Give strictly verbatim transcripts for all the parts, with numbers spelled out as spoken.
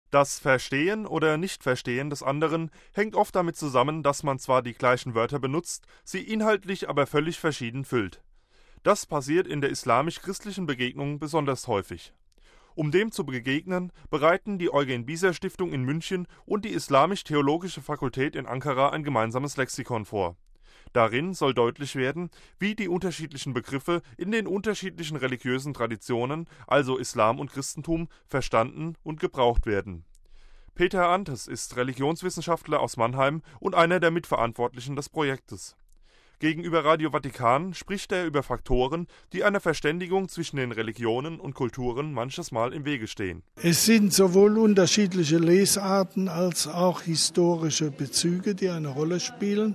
Das Verstehen oder Nichtverstehen des anderen hängt oft damit zusammen, dass man zwar die gleichen Wörter benutzt, sie inhaltlich aber völlig verschieden füllt. Das passiert in der islamisch-christlichen Begegnung besonders häufig. Um dem zu begegnen, bereiten die Eugen-Biser-Stiftung in München und die Islamisch-Theologische Fakultät in Ankara ein gemeinsames Lexikon vor. Darin soll deutlich werden, wie die unterschiedlichen Begriffe in den unterschiedlichen religiösen Traditionen, also Islam und Christentum, verstanden und gebraucht werden. Peter Antes ist Religionswissenschaftler aus Mannheim und einer der Mitverantwortlichen des Projektes. Gegenüber Radio Vatikan spricht er über Faktoren, die einer Verständigung zwischen den Religionen und Kulturen manches Mal im Wege stehen. Es sind sowohl unterschiedliche Lesarten als auch historische Bezüge, die eine Rolle spielen.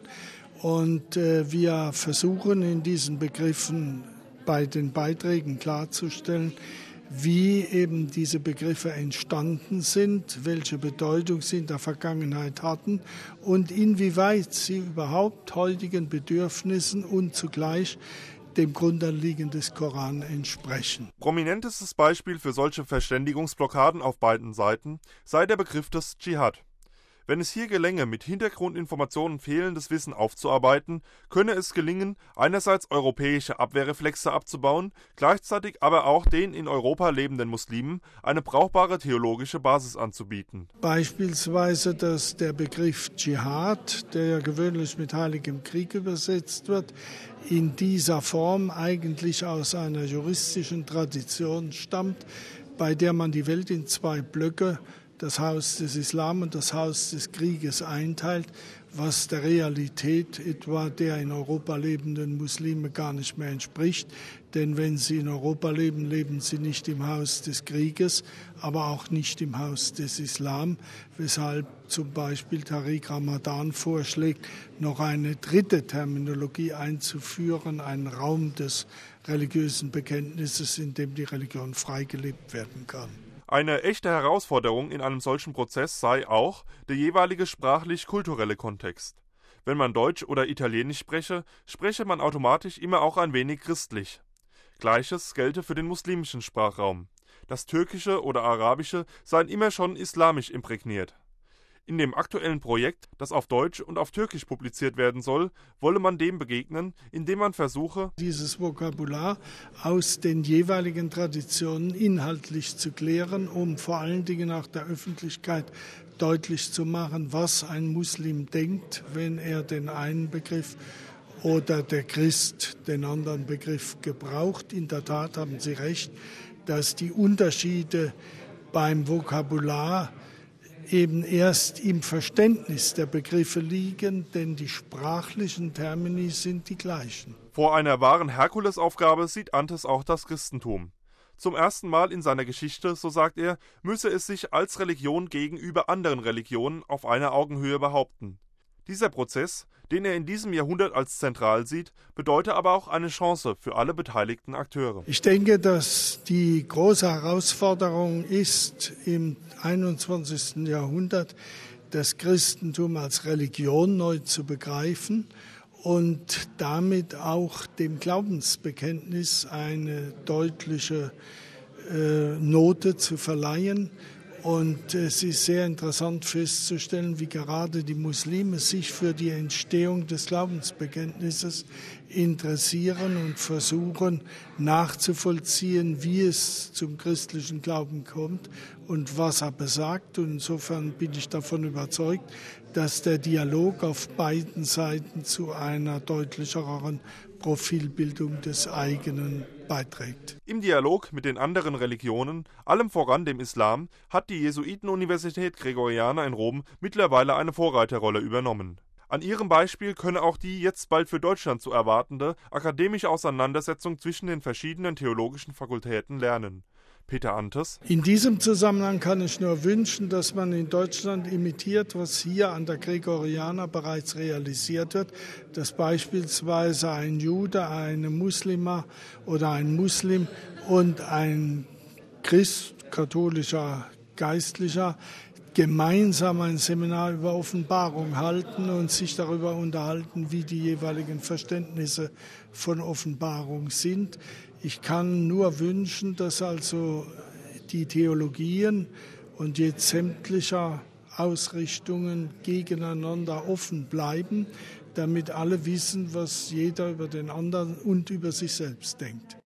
Und äh, wir versuchen in diesen Begriffen bei den Beiträgen klarzustellen, wie eben diese Begriffe entstanden sind, welche Bedeutung sie in der Vergangenheit hatten und inwieweit sie überhaupt heutigen Bedürfnissen und zugleich dem Grundanliegen des Koran entsprechen. Prominentestes Beispiel für solche Verständigungsblockaden auf beiden Seiten sei der Begriff des Dschihad. Wenn es hier gelänge, mit Hintergrundinformationen fehlendes Wissen aufzuarbeiten, könne es gelingen, einerseits europäische Abwehrreflexe abzubauen, gleichzeitig aber auch den in Europa lebenden Muslimen eine brauchbare theologische Basis anzubieten. Beispielsweise, dass der Begriff Dschihad, der ja gewöhnlich mit Heiligem Krieg übersetzt wird, in dieser Form eigentlich aus einer juristischen Tradition stammt, bei der man die Welt in zwei Blöcke, das Haus des Islam und das Haus des Krieges, einteilt, was der Realität etwa der in Europa lebenden Muslime gar nicht mehr entspricht. Denn wenn sie in Europa leben, leben sie nicht im Haus des Krieges, aber auch nicht im Haus des Islam, weshalb zum Beispiel Tariq Ramadan vorschlägt, noch eine dritte Terminologie einzuführen, einen Raum des religiösen Bekenntnisses, in dem die Religion frei gelebt werden kann. Eine echte Herausforderung in einem solchen Prozess sei auch der jeweilige sprachlich-kulturelle Kontext. Wenn man Deutsch oder Italienisch spreche, spreche man automatisch immer auch ein wenig christlich. Gleiches gelte für den muslimischen Sprachraum. Das Türkische oder Arabische seien immer schon islamisch imprägniert. In dem aktuellen Projekt, das auf Deutsch und auf Türkisch publiziert werden soll, wolle man dem begegnen, indem man versuche, dieses Vokabular aus den jeweiligen Traditionen inhaltlich zu klären, um vor allen Dingen auch der Öffentlichkeit deutlich zu machen, was ein Muslim denkt, wenn er den einen Begriff oder der Christ den anderen Begriff gebraucht. In der Tat haben Sie recht, dass die Unterschiede beim Vokabular eben erst im Verständnis der Begriffe liegen, denn die sprachlichen Termini sind die gleichen. Vor einer wahren Herkulesaufgabe sieht Antes auch das Christentum. Zum ersten Mal in seiner Geschichte, so sagt er, müsse es sich als Religion gegenüber anderen Religionen auf einer Augenhöhe behaupten. Dieser Prozess, den er in diesem Jahrhundert als zentral sieht, bedeutet aber auch eine Chance für alle beteiligten Akteure. Ich denke, dass die große Herausforderung ist, im einundzwanzigsten Jahrhundert das Christentum als Religion neu zu begreifen und damit auch dem Glaubensbekenntnis eine deutliche äh, Note zu verleihen. Und es ist sehr interessant festzustellen, wie gerade die Muslime sich für die Entstehung des Glaubensbekenntnisses interessieren und versuchen nachzuvollziehen, wie es zum christlichen Glauben kommt und was er besagt. Und insofern bin ich davon überzeugt, dass der Dialog auf beiden Seiten zu einer deutlicheren Profilbildung des eigenen beiträgt. Im Dialog mit den anderen Religionen, allem voran dem Islam, hat die Jesuitenuniversität Gregoriana in Rom mittlerweile eine Vorreiterrolle übernommen. An ihrem Beispiel könne auch die jetzt bald für Deutschland zu erwartende akademische Auseinandersetzung zwischen den verschiedenen theologischen Fakultäten lernen. Peter Antes. In diesem Zusammenhang kann ich nur wünschen, dass man in Deutschland imitiert, was hier an der Gregoriana bereits realisiert wird, dass beispielsweise ein Jude, eine Muslima oder ein Muslim und ein Christ, katholischer Geistlicher, gemeinsam ein Seminar über Offenbarung halten und sich darüber unterhalten, wie die jeweiligen Verständnisse von Offenbarung sind. Ich kann nur wünschen, dass also die Theologien und jetzt sämtlicher Ausrichtungen gegeneinander offen bleiben, damit alle wissen, was jeder über den anderen und über sich selbst denkt.